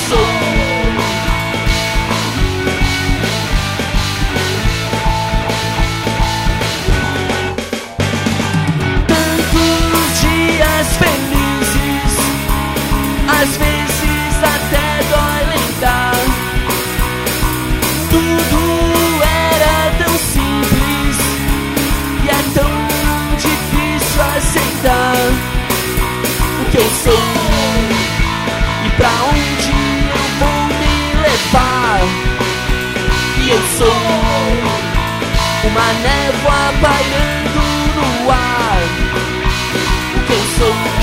sou. Tantos dias felizes, às vezes até dói lembrar. Tudo era tão simples e é tão difícil aceitar o que eu sou e pra onde eu vou me levar. E eu sou uma névoa pairando no ar. O que eu sou